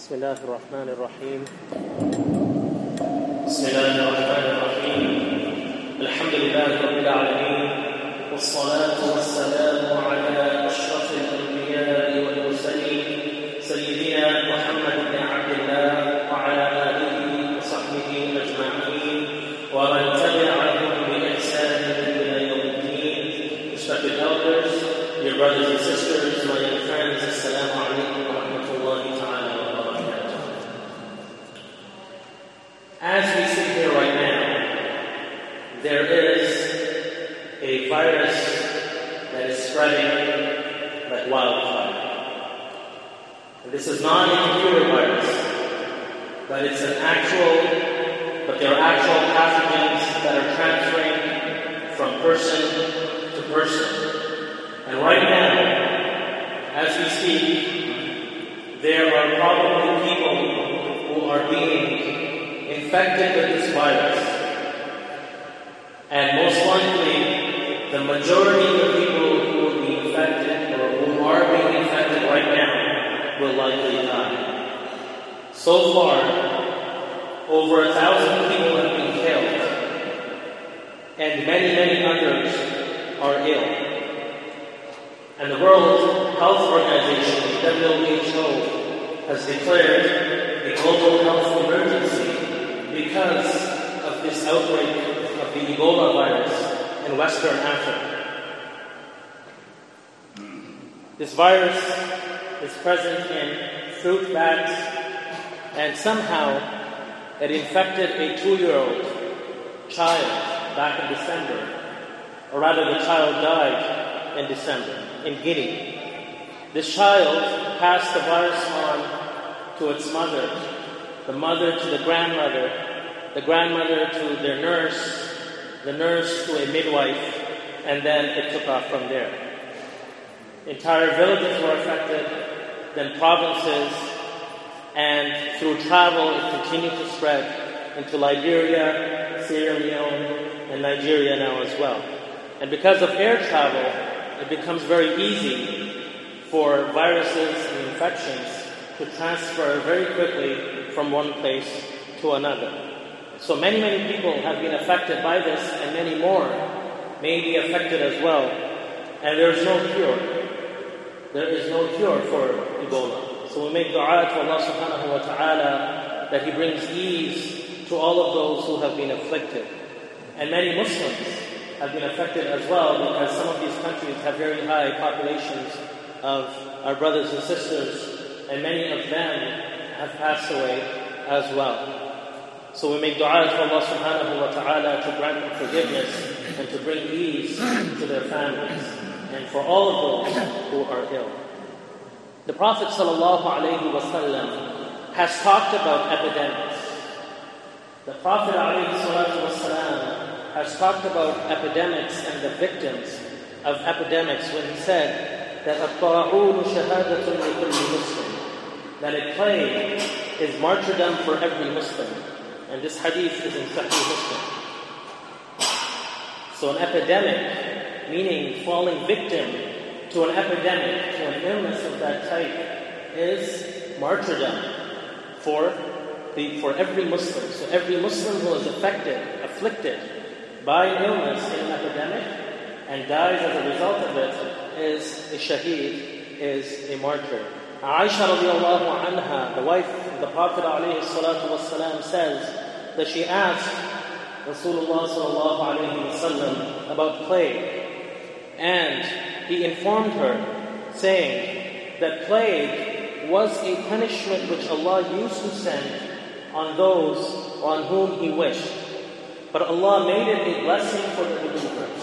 بسم الله الرحمن الرحيم. بسم الله الرحمن الرحيم. الحمد لله رب العالمين، والصلاة والسلام على أشرف الأنبياء والمرسلين سيدنا محمد بن عبد الله وعلى آله وصحبه أجمعين ومن تبعهم بإحسان إلى يوم الدين. Respected elders, dear brothers and sisters, my young friends, Assalamu alaikum wa rahmatullahi ta'ala wa barakatuh. As we sit here right now, there is a virus that is spreading like wildfire. And this is not a computer virus, but there are actual pathogens that are transferring from person to person. And right now, as we speak, there are probably people who are being infected with this virus. And most likely, the majority of people who will be infected or who are being infected right now will likely die. So far, over 1,000 people have been killed, and many, many others are ill. And the World Health Organization, WHO, has declared a global health emergency because of this outbreak of the Ebola virus in Western Africa. This virus is present in fruit bats, and somehow it infected a 2-year-old child back in December, or rather the child died in December in Guinea. This child passed the virus on to its mother, the mother to the grandmother to their nurse, the nurse to a midwife, and then it took off from there. Entire villages were affected, then provinces, and through travel it continued to spread into Liberia, Sierra Leone, and Nigeria now as well. And because of air travel, it becomes very easy for viruses and infections to transfer very quickly from one place to another. So many, many people have been affected by this, and many more may be affected as well. And there is no cure. There is no cure for Ebola. So we make dua to Allah subhanahu wa ta'ala that He brings ease to all of those who have been afflicted. And many Muslims have been affected as well, because some of these countries have very high populations of our brothers and sisters, and many of them have passed away as well. So we make dua to Allah subhanahu wa ta'ala to grant them forgiveness and to bring ease to their families, and for all of those who are ill. The Prophet sallallahu alaihi wasallam has talked about epidemics. The Prophet alayhi salatu wasalam has talked about epidemics and the victims of epidemics when he said that الطاعون شهادة لكل مسلم, that a plague is martyrdom for every Muslim. And this hadith is in Sahih Muslim. So an epidemic, meaning falling victim to an epidemic, to an illness of that type, is martyrdom for every Muslim. So every Muslim who is afflicted by an illness in an epidemic and dies as a result of it is a shaheed, is a martyr. Aisha radiallahu anha, the wife of the Prophet alayhi salatu wasalam, says that she asked Rasulullah sallallahu alayhi wasallam about plague, and he informed her, saying that plague was a punishment which Allah used to send on those on whom He wished. But Allah made it a blessing for the believers.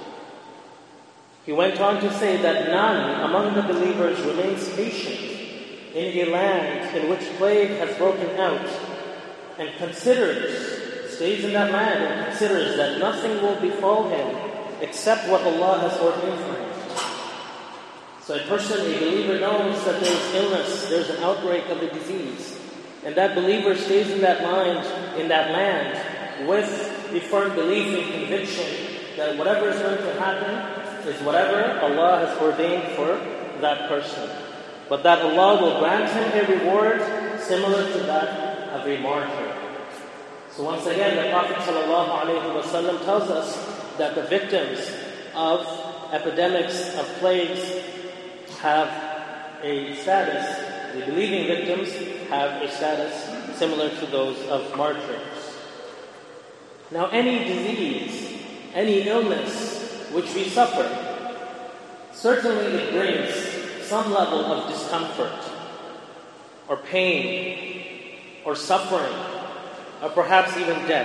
He went on to say that none among the believers remains patient in a land in which plague has broken out, and stays in that land and considers that nothing will befall him except what Allah has ordained for him. So a believer knows that there is illness, there's an outbreak of a disease, and that believer stays in that land with the firm belief and conviction that whatever is going to happen is whatever Allah has ordained for that person. But that Allah will grant him a reward similar to that of a martyr. So once again, the Prophet ﷺ tells us that the victims of epidemics, of plagues, have a status, the believing victims have a status similar to those of martyrs. Now any disease, any illness which we suffer, certainly it brings some level of discomfort, or pain, or suffering, or perhaps even death.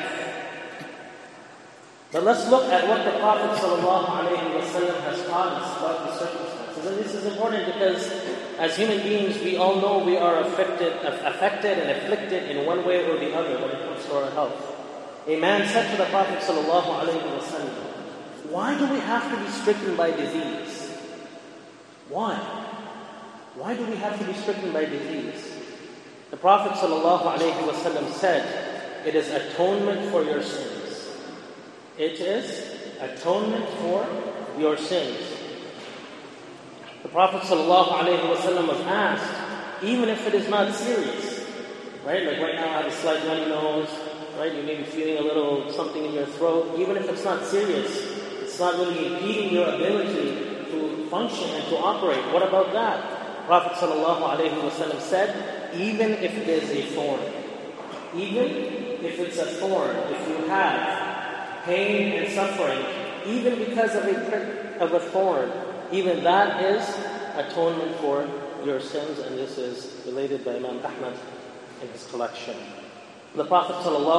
But let's look at what the Prophet ﷺ has taught us about these circumstances. And this is important because as human beings, we all know we are affected and afflicted in one way or the other when it comes to our health. A man said to the Prophet ﷺ, why do we have to be stricken by disease? Why? Why do we have to be stricken by disease? The Prophet ﷺ said, it is atonement for your sins. It is atonement for your sins. The Prophet ﷺ was asked, even if it is not serious, right? Like right now I have a slight runny nose, right? You may be feeling a little something in your throat. Even if it's not serious, it's not really impeding your ability to function and to operate. What about that? Prophet ﷺ said, even if it is a thorn, even if it's a thorn, if you have pain and suffering, even because of a thorn, even that is atonement for your sins, and this is related by Imam Ahmad in his collection. The Prophet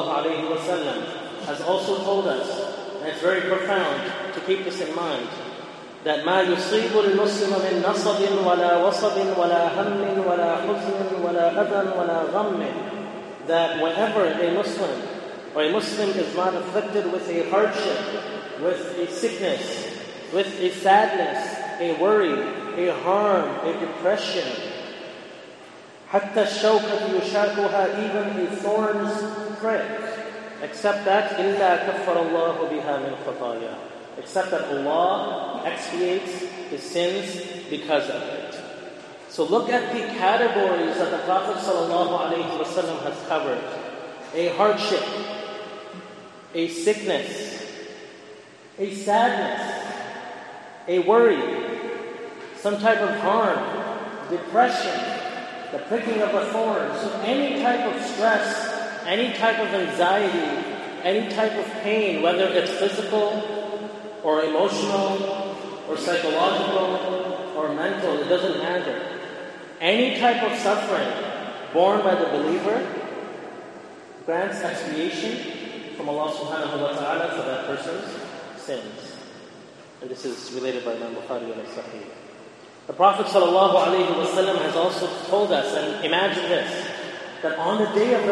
ﷺ has also told us, and it's very profound to keep this in mind, that مَا يُصِيبُ الْمُسْلِمَ مِنْ نَصَبٍ وَلَا وَصَبٍ وَلَا هَمٍّ وَلَا حُزْنٍ وَلَا أَذًى وَلَا غَمٍّ, that whenever a Muslim or a Muslim is not afflicted with a hardship, with a sickness, with a sadness, a worry, a harm, a depression, حَتَّى الشَّوْكَةُ يُشَاكُهَا, even a thorn's prick, except that إِلَّا كَفَّرَ اللَّهُ بِهَا مِنْ خَطَايَا, except that Allah expiates his sins because of it. So look at the categories that the Prophet ﷺ has covered. A hardship, a sickness, a sadness, a worry, some type of harm, depression, the pricking of a thorn. So any type of stress, any type of anxiety, any type of pain, whether it's physical or emotional or psychological or mental, it doesn't matter. Any type of suffering borne by the believer grants expiation from Allah subhanahu wa ta'ala for that person's sins. And this is related by Imam Bukhari and Sahih. The Prophet ﷺ has also told us, and imagine this, that on the day of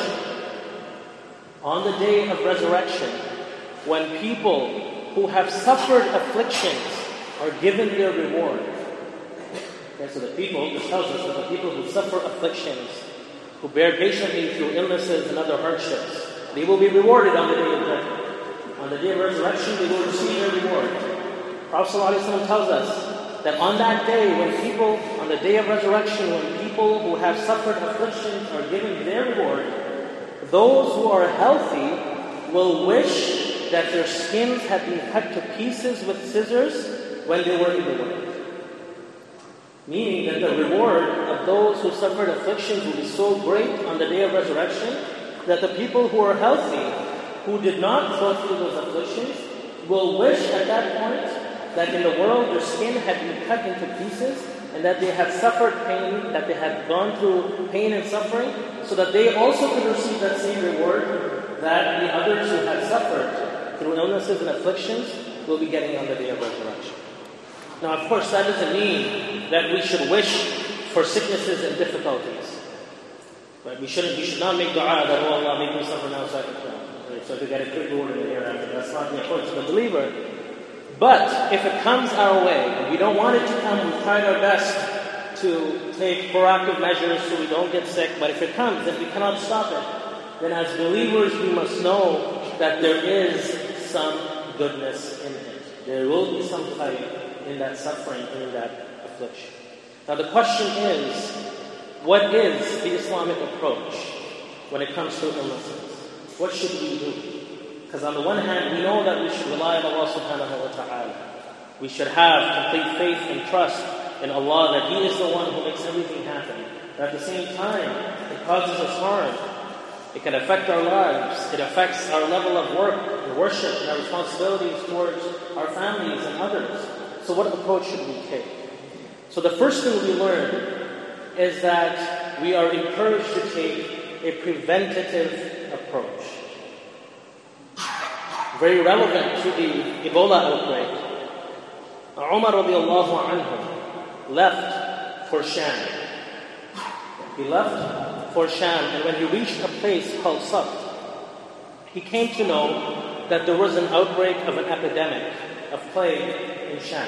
resurrection, when people who have suffered afflictions are given their reward. Okay, so the people, this tells us that the people who suffer afflictions, who bear patiently through illnesses and other hardships, they will be rewarded on the day of judgment. On the day of resurrection, they will receive their reward. Prophet ﷺ tells us that on that day, on the day of resurrection, when people who have suffered afflictions are given their reward, those who are healthy will wish that their skins had been cut to pieces with scissors when they were in the world. Meaning that the reward of those who suffered afflictions will be so great on the day of resurrection that the people who are healthy, who did not go through those afflictions, will wish at that point that in the world their skin had been cut into pieces and that they had suffered pain, that they had gone through pain and suffering, so that they also could receive that same reward that the others who had suffered through illnesses and afflictions will be getting on the day of resurrection. Now, of course, that doesn't mean that we should wish for sicknesses and difficulties. Right? We should not make dua that, oh Allah, make me suffer now so I can kill. Right? So to get a quick reward in the hereafter. That's not the approach of the believer. But if it comes our way, and we don't want it to come, we've tried our best to take proactive measures so we don't get sick, but if it comes and we cannot stop it, then as believers we must know that there is some goodness in it. There will be some khayr in that suffering, in that affliction. Now the question is, what is the Islamic approach when it comes to illnesses? What should we do? Because on the one hand, we know that we should rely on Allah subhanahu wa ta'ala. We should have complete faith and trust in Allah that He is the one who makes everything happen. But at the same time, it causes us harm. It can affect our lives. It affects our level of work and worship and our responsibilities towards our families and others. So what approach should we take? So the first thing we learn is that we are encouraged to take a preventative approach. Very relevant to the Ebola outbreak, Umar radiallahu anhu left for Sham. He left for Sham, and when he reached a place called Saft, he came to know that there was an outbreak of an epidemic of plague in Sham.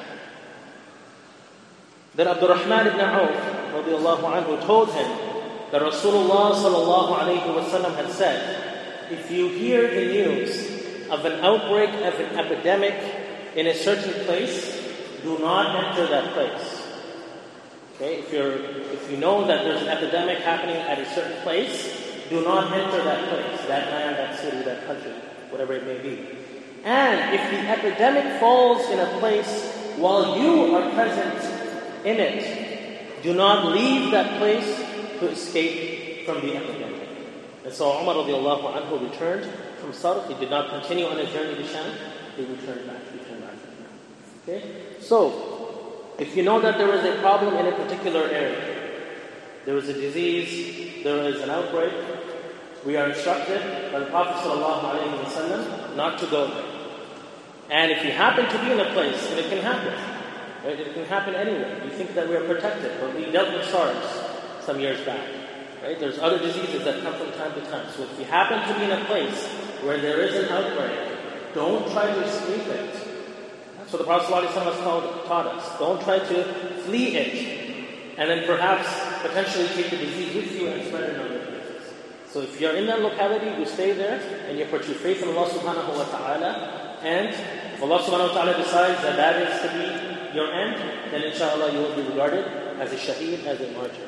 Then Abdurrahman ibn Auf radiallahu anhu told him that Rasulullah sallallahu alayhi wa sallam had said, if you hear the news of an outbreak of an epidemic in a certain place, do not enter that place. Okay, if you know that there's an epidemic happening at a certain place, do not enter that place, that land, that city, that country, whatever it may be. And if the epidemic falls in a place while you are present in it, do not leave that place to escape from the epidemic. And so Umar radiallahu anhu returned from Sarf. He did not continue on his journey to Sham. He returned back. Okay? So, if you know that there is a problem in a particular area, there is a disease, there is an outbreak, we are instructed by the Prophet ﷺ not to go there. And if you happen to be in a place, and it can happen, right? It can happen anywhere. You think that we are protected, but we dealt with SARS some years back. Right? There's other diseases that come from time to time. So if you happen to be in a place where there is an outbreak, don't try to escape it. So the Prophet ﷺ has taught us, don't try to flee it, and then perhaps potentially take the disease with you and spread it in other places. So if you're in that locality, you stay there, and you put your faith in Allah subhanahu wa ta'ala, and if Allah subhanahu wa ta'ala decides that that is to be your end, then inshallah you will be regarded as a shaheed, as a martyr.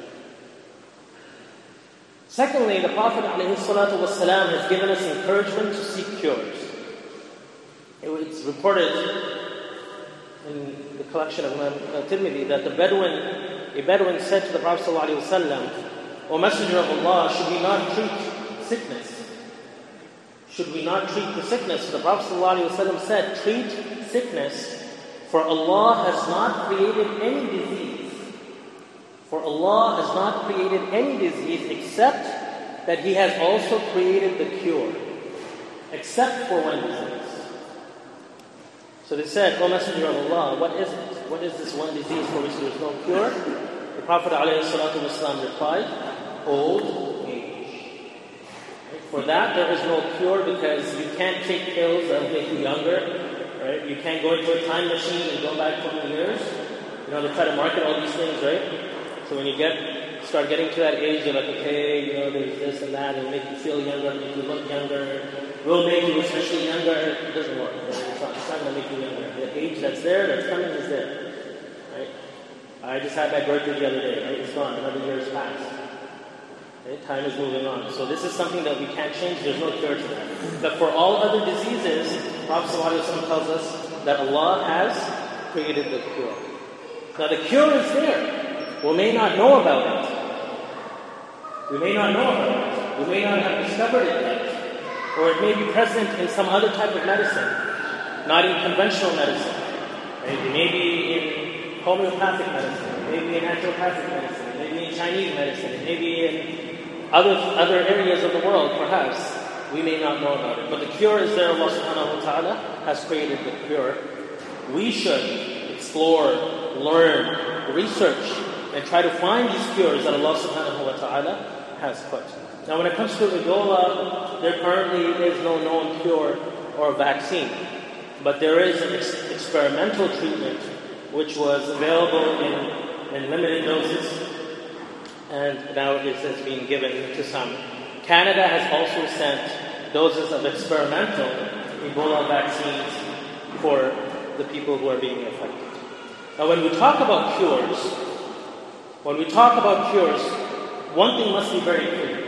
Secondly, the Prophet ﷺ has given us encouragement to seek cures. It's reported in the collection of Imam Tirmidhi that a Bedouin said to the Prophet ﷺ, O Messenger of Allah, should we not treat sickness? Should we not treat the sickness? So the Prophet ﷺ said, treat sickness, for Allah has not created any disease. For Allah has not created any disease except that He has also created the cure. Except for one disease. So they said, O Messenger of Allah, what is it? What is this one disease for which there is no cure? The Prophet ﷺ replied, old age. For that there is no cure because you can't take pills that will make you younger. Right? You can't go into a time machine and go back 20 years. They try to market all these things, right? So when you start getting to that age, you're like, okay, there's this and that, it'll make you feel younger, make you look younger, will make you especially younger. It doesn't work. Right? It's not going to make you younger. The age that's there, that's coming, is there. Right? I just had my birthday the other day. Right? It's gone. Another year has passed. Right? Time is moving on. So this is something that we can't change. There's no cure to that. But for all other diseases, Prophet ﷺ tells us that Allah has created the cure. Now the cure is there. We may not know about it. We may not know about it. We may not have discovered it yet. Or it may be present in some other type of medicine, not in conventional medicine. Right? It may be in homeopathic medicine. It may be in naturopathic medicine. It may be in Chinese medicine. It may be in other areas of the world, perhaps. We may not know about it. But the cure is there. Allah subhanahu wa ta'ala has created the cure. We should explore, learn, research, and try to find these cures that Allah subhanahu wa ta'ala has put. Now when it comes to Ebola, there currently is no known cure or vaccine. But there is an experimental treatment which was available in limited doses. And now it is being given to some. Canada has also sent doses of experimental Ebola vaccines for the people who are being affected. Now when we talk about cures, When we talk about cures, one thing must be very clear.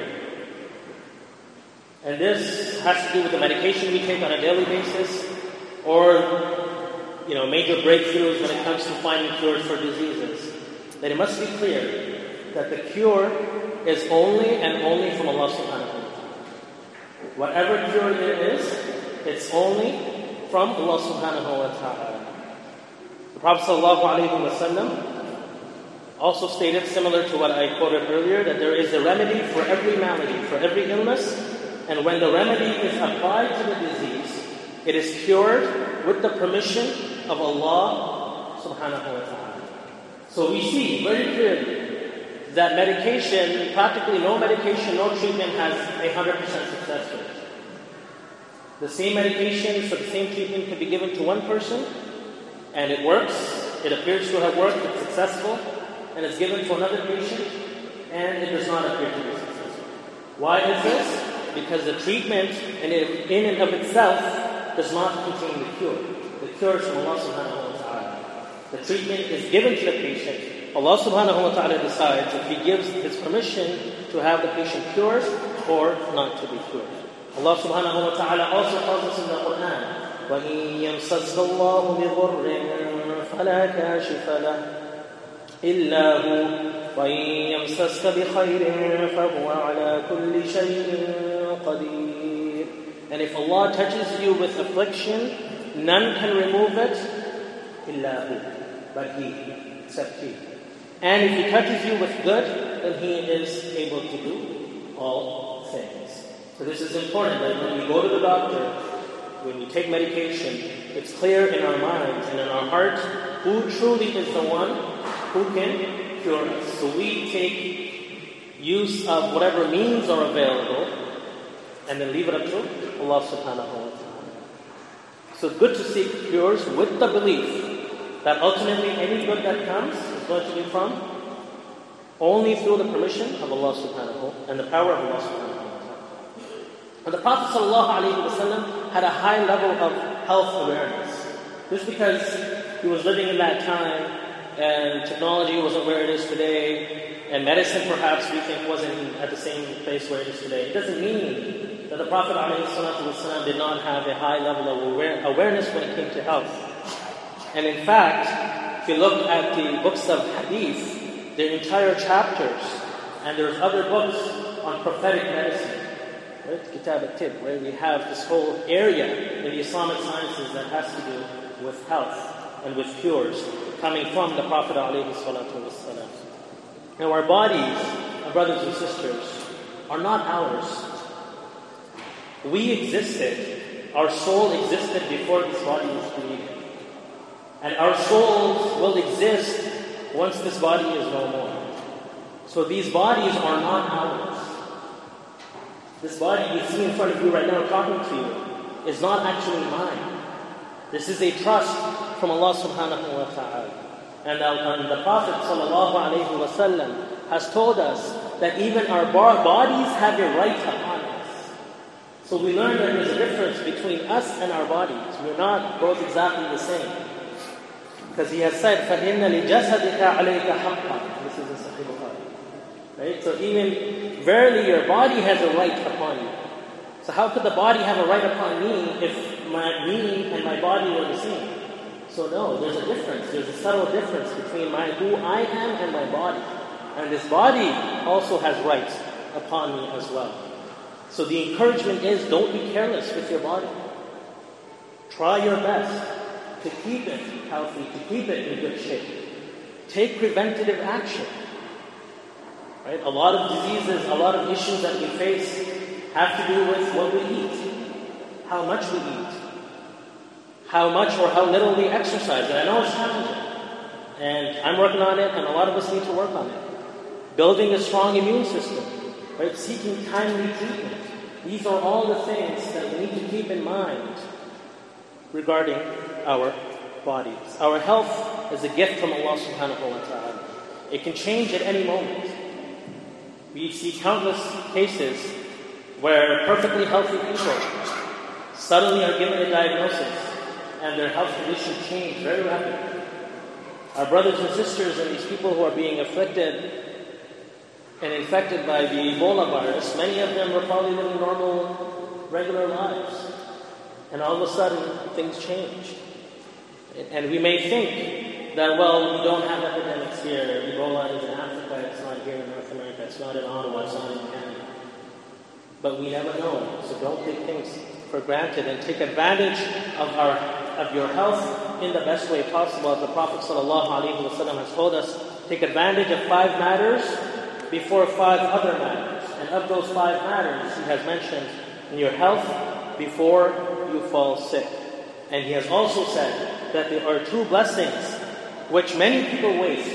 And this has to do with the medication we take on a daily basis, or major breakthroughs when it comes to finding cures for diseases. That it must be clear that the cure is only and only from Allah subhanahu wa ta'ala. Whatever cure there is, it's only from Allah subhanahu wa ta'ala. The Prophet sallallahu alayhi wa sallam also stated, similar to what I quoted earlier, that there is a remedy for every malady, for every illness, and when the remedy is applied to the disease, it is cured with the permission of Allah subhanahu wa ta'ala. So we see very clearly that medication, practically no medication, no treatment has 100% success rate. The same medication for the same treatment can be given to one person, and it works, it appears to have worked, it's successful, and it's given to another patient, and it does not appear to be successful. Why is this? Because the treatment in and of itself does not contain the cure. The cure is from Allah subhanahu wa ta'ala. The treatment is given to the patient. Allah subhanahu wa ta'ala decides if He gives His permission to have the patient cured or not to be cured. Allah subhanahu wa ta'ala also tells us in the Quran, وَإِن يَمْسَسْكَ اللَّهُ بِضُرٍّ فَلَا كَاشِفَ لَهُ إِلَّا هُوَ وَإِن يَمْسَسْكَ بِخَيْرٍ فَهُوَ عَلَى كُلِّ شَيْءٍ قَدِيرٌ. And if Allah touches you with affliction, none can remove it, إِلَّا هُوَ, but He, except He. And if He touches you with good, then He is able to do all things. So this is important, that when we go to the doctor, when we take medication, it's clear in our minds and in our heart who truly is the one who can cure us. So we take use of whatever means are available and then leave it up to Allah subhanahu wa ta'ala. So it's good to seek cures with the belief that ultimately any good that comes is going to be from only through the permission of Allah subhanahu and the power of Allah subhanahu wa ta'ala. And the Prophet sallallahu alayhi wa sallam had a high level of health awareness. Just because he was living in that time and technology wasn't where it is today, and medicine perhaps we think wasn't at the same place where it is today, it doesn't mean that the Prophet ﷺ did not have a high level of awareness when it came to health. And in fact, if you look at the books of hadith, there are entire chapters, and there's other books on prophetic medicine, right? Kitab al-Tib, where we have this whole area in the Islamic sciences that has to do with health and with cures coming from the Prophet ﷺ. Now our bodies, our brothers and sisters, are not ours. We existed, our soul existed before this body was created. And our souls will exist once this body is no more. So these bodies are not ours. This body you see in front of you right now talking to you is not actually mine. This is a trust from Allah subhanahu wa ta'ala. And the Prophet sallallahu alayhi wa sallam has told us that even our bodies have a right upon us. So we learn that there's a difference between us and our bodies. We're not both exactly the same. Because He has said, فَإِنَّ لِجَسَدِكَ عَلَيْكَ حَقًّا. This is in Sahih Bukhari. Right? So even, verily your body has a right upon you. So how could the body have a right upon me if me and my body were the same? So no, there's a difference. There's a subtle difference between who I am and my body. And this body also has rights upon me as well. So the encouragement is, don't be careless with your body. Try your best to keep it healthy, to keep it in good shape. Take preventative action. Right? A lot of diseases, a lot of issues that we face have to do with what we eat, how much we eat, how much or how little we exercise. And I know it's challenging. And I'm working on it, and a lot of us need to work on it. Building a strong immune system, right? Seeking timely treatment. These are all the things that we need to keep in mind regarding our bodies. Our health is a gift from Allah subhanahu wa ta'ala. It can change at any moment. We see countless cases where perfectly healthy people suddenly are given a diagnosis and their health condition change very rapidly. our brothers and sisters and these people who are being afflicted and infected by the Ebola virus, many of them were probably living normal, regular lives. And all of a sudden, things change. And we may think that, well, we don't have epidemics here. Ebola is in Africa, it's not here in North America, it's not in Ottawa, it's not in Canada. But we never know, so don't take things for granted and take advantage of your health in the best way possible. As the Prophet ﷺ has told us, take advantage of 5 matters before 5 other matters. And of those 5 matters, he has mentioned in your health before you fall sick. And he has also said that there are 2 blessings which many people waste.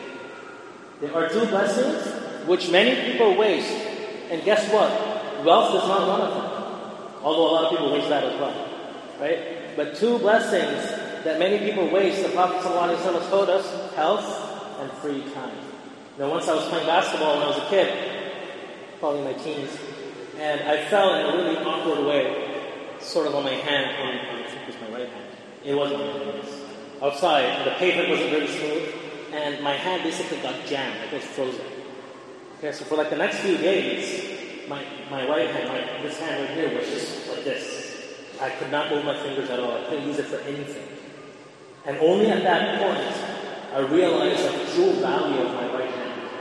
There are 2 blessings which many people waste. And guess what? Wealth is not one of them. Although a lot of people waste that as well. Right? But 2 blessings that many people waste, the Prophet ﷺ told us, health and free time. Now once I was playing basketball when I was a kid, probably in my teens, and I fell in a really awkward way, sort of on my hand, I think it was my right hand. It wasn't my hand, yes. Outside, the pavement wasn't really smooth, and my hand basically got jammed, like it was frozen. Okay, so for like the next few days, my right hand, this hand right here was just like this. I could not move my fingers at all. I couldn't use it for anything. And only at that point, I realized the true value of my right hand.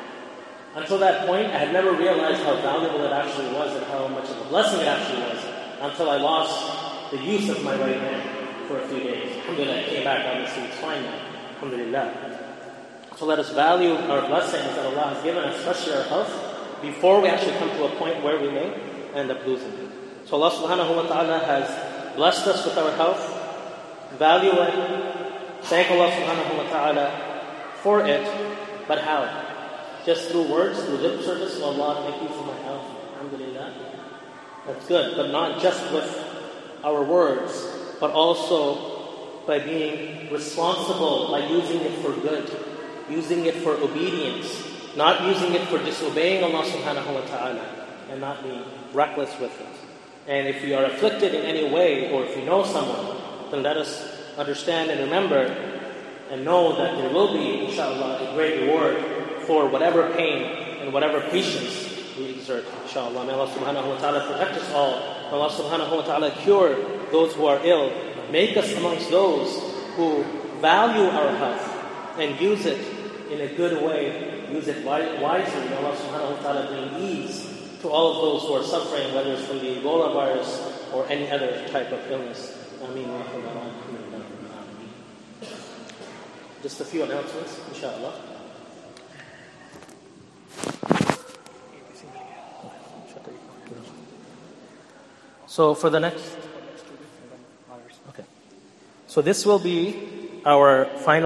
Until that point, I had never realized how valuable it actually was and how much of a blessing it actually was until I lost the use of my right hand for a few days. Alhamdulillah, I came back, obviously it's fine now. Alhamdulillah. So let us value our blessings that Allah has given us, especially our health, before we actually come to a point where we may end up losing it. So Allah subhanahu wa ta'ala has blessed us with our health. Value it. Thank Allah subhanahu wa ta'ala for it. But how? Just through words, through lip service. Oh Allah, thank you for my health. Alhamdulillah. That's good. But not just with our words, but also by being responsible, by using it for good, using it for obedience, not using it for disobeying Allah subhanahu wa ta'ala, and not being reckless with it. And if we are afflicted in any way, or if we know someone, then let us understand and remember and know that there will be, inshallah, a great reward for whatever pain and whatever patience we exert, inshallah. May Allah subhanahu wa ta'ala protect us all. May Allah subhanahu wa ta'ala cure those who are ill. Make us amongst those who value our health and use it in a good way, use it wisely. May Allah subhanahu wa ta'ala bring ease to all of those who are suffering, whether it's from the Ebola virus or any other type of illness. Ameen. Just a few announcements, inshallah. So for the next, okay. So this will be our final